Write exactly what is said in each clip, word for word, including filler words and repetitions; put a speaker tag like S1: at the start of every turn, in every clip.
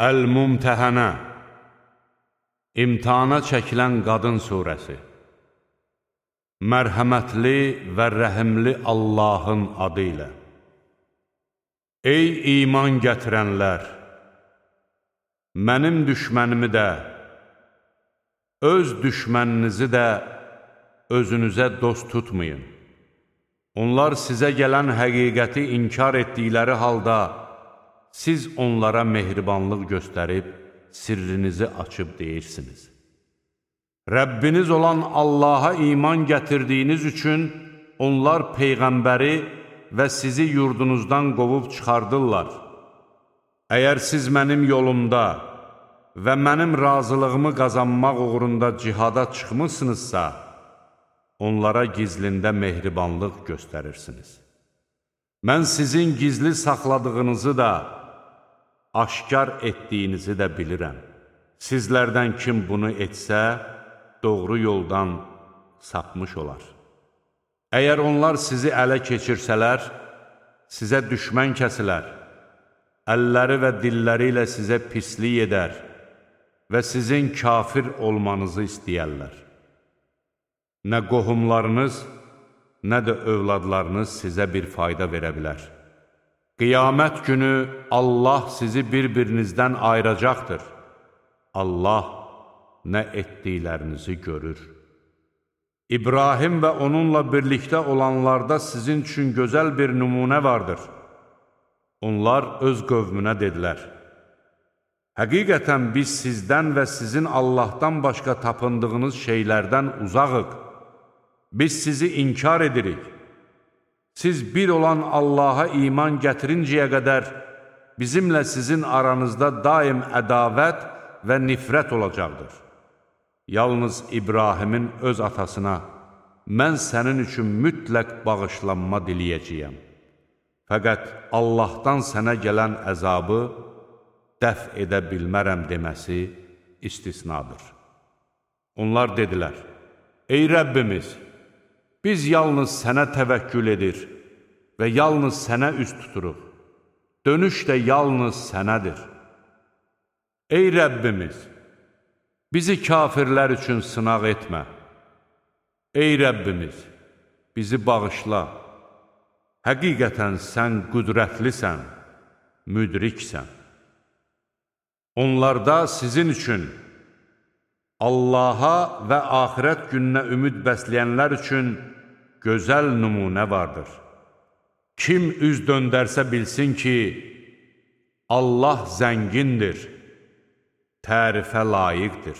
S1: Əl-Mumtəhənə, İmtihana çəkilən qadın surəsi. Mərhəmətli və rəhimli Allahın adı ilə. Ey iman gətirənlər! Mənim düşmənimi də, öz düşməninizi də özünüzə dost tutmayın. Onlar sizə gələn həqiqəti inkar etdikləri halda, siz onlara mehribanlıq göstərib, sirrinizi açıb deyirsiniz. Rəbbiniz olan Allaha iman gətirdiyiniz üçün onlar Peyğəmbəri və sizi yurdunuzdan qovub çıxardırlar. Əgər siz mənim yolumda və mənim razılığımı qazanmaq uğrunda cihada çıxmışsınızsa, onlara gizlində mehribanlıq göstərirsiniz. Mən sizin gizli saxladığınızı da, aşkar etdiyinizi də bilirəm. Sizlərdən kim bunu etsə, doğru yoldan sapmış olar. Əgər onlar sizi ələ keçirsələr, sizə düşmən kəsilər, əlləri və dilləri ilə sizə pislik edər və sizin kafir olmanızı istəyərlər. Nə qohumlarınız, nə də övladlarınız sizə bir fayda verə bilər. Qiyamət günü Allah sizi bir-birinizdən ayıracaqdır. Allah nə etdiklərinizi görür. İbrahim və onunla birlikdə olanlarda sizin üçün gözəl bir nümunə vardır. Onlar öz qövmünə dedilər: Həqiqətən biz sizdən və sizin Allahdan başqa tapındığınız şeylərdən uzağıq. Biz sizi inkar edirik. Siz bir olan Allaha iman gətirincəyə qədər bizimlə sizin aranızda daim ədavət və nifrət olacaqdır. Yalnız İbrahimin öz atasına, mən sənin üçün mütləq bağışlanma diləyəcəyəm. Fəqət Allahdan sənə gələn əzabı dəf edə bilmərəm deməsi istisnadır. Onlar dedilər: Ey Rəbbimiz! Biz yalnız sənə təvəkkül edir və yalnız sənə üst tuturuq. Dönüş də yalnız sənədir. Ey Rəbbimiz! Bizi kafirlər üçün sınaq etmə. Ey Rəbbimiz! Bizi bağışla. Həqiqətən sən qüdrətlisən, müdriksən. Onlarda sizin üçün, Allaha və axirət gününə ümid bəsləyənlər üçün gözəl nümunə vardır. Kim üz döndərsə bilsin ki, Allah zəngindir, tərifə layiqdir.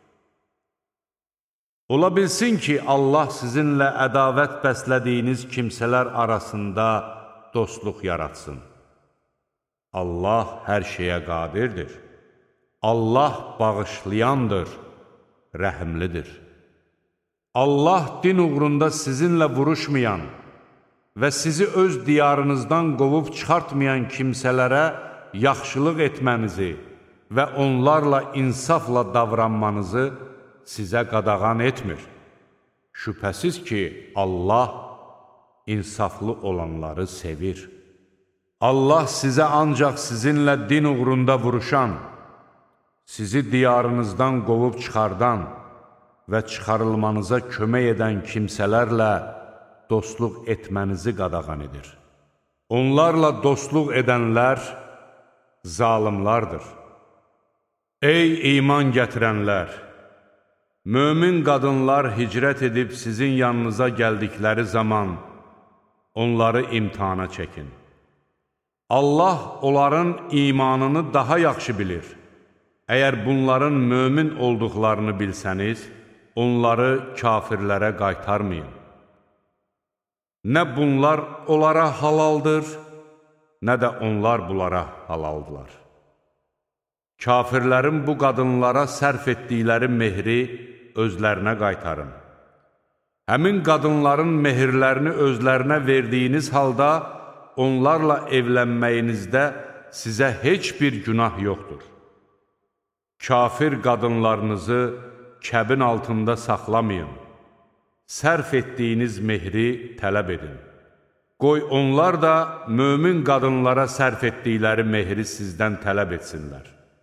S1: Ola bilsin ki, Allah sizinlə ədavət bəslədiyiniz kimsələr arasında dostluq yaratsın. Allah hər şeyə qadirdir. Allah bağışlayandır, rəhimlidir. Allah din uğrunda sizinlə vuruşmayan və sizi öz diyarınızdan qovub çıxartmayan kimsələrə yaxşılıq etmənizi və onlarla insafla davranmanızı sizə qadağan etmir. Şübhəsiz ki, Allah insaflı olanları sevir. Allah sizə ancaq sizinlə din uğrunda vuruşan, sizi diyarınızdan qovub çıxardan və çıxarılmanıza kömək edən kimsələrlə dostluq etmənizi qadağan edir. Onlarla dostluq edənlər zalimlardır. Ey iman gətirənlər! Mömin qadınlar hicrət edib sizin yanınıza gəldikləri zaman onları imtihana çəkin. Allah onların imanını daha yaxşı bilir. Əgər bunların mömin olduqlarını bilsəniz, onları kafirlərə qaytarmayın. Nə bunlar onlara halaldır, nə də onlar bunlara halaldılar. Kafirlərin bu qadınlara sərf etdikləri mehri özlərinə qaytarın. Həmin qadınların mehirlərini özlərinə verdiyiniz halda, onlarla evlənməyinizdə sizə heç bir günah yoxdur. Kafir qadınlarınızı kəbin altında saxlamayın. Sərf etdiyiniz mehri tələb edin. Qoy onlar da mömin qadınlara sərf etdikləri mehri sizdən tələb etsinlər.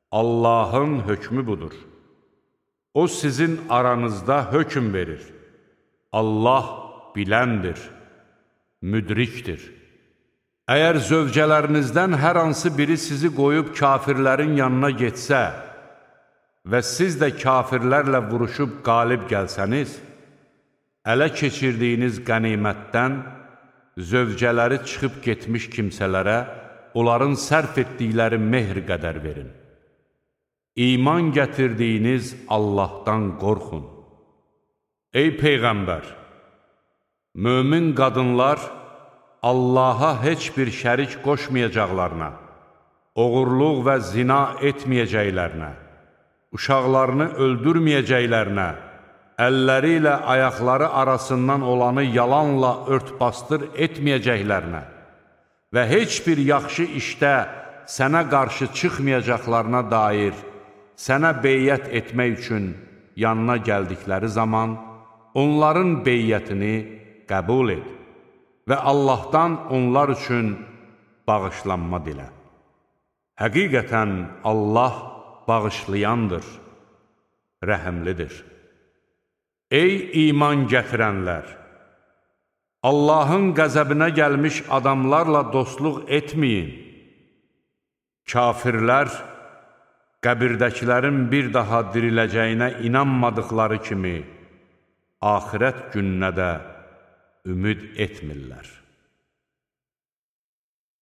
S1: Allahın hökmü budur. O sizin aranızda hökm verir. Allah biləndir, müdrikdir. Əgər zövcələrinizdən hər hansı biri sizi qoyub kafirlərin yanına getsə və siz də kafirlərlə vuruşub qalib gəlsəniz, ələ keçirdiyiniz qənimətdən zövcələri çıxıb getmiş kimsələrə onların sərf etdikləri mehr qədər verin. İman gətirdiyiniz Allahdan qorxun. Ey Peyğəmbər! Mömin qadınlar Allaha heç bir şərik qoşmayacaqlarına, oğurluq və zina etməyəcəklərinə, uşaqlarını öldürməyəcəklərinə, əlləri ilə ayaqları arasından olanı yalanla ört-bastır etməyəcəklərinə və heç bir yaxşı işdə sənə qarşı çıxmayacaqlarına dair sənə beyyət etmək üçün yanına gəldikləri zaman onların beyyətini qəbul et və Allahdan onlar üçün bağışlanma dilə. Həqiqətən Allah bağışlayandır, rəhəmlidir. Ey iman gətirənlər! Allahın qəzəbinə gəlmiş adamlarla dostluq etməyin. Kafirlər, qəbirdəkilərin bir daha diriləcəyinə inanmadıqları kimi, axirət gününə də ümid etmirlər.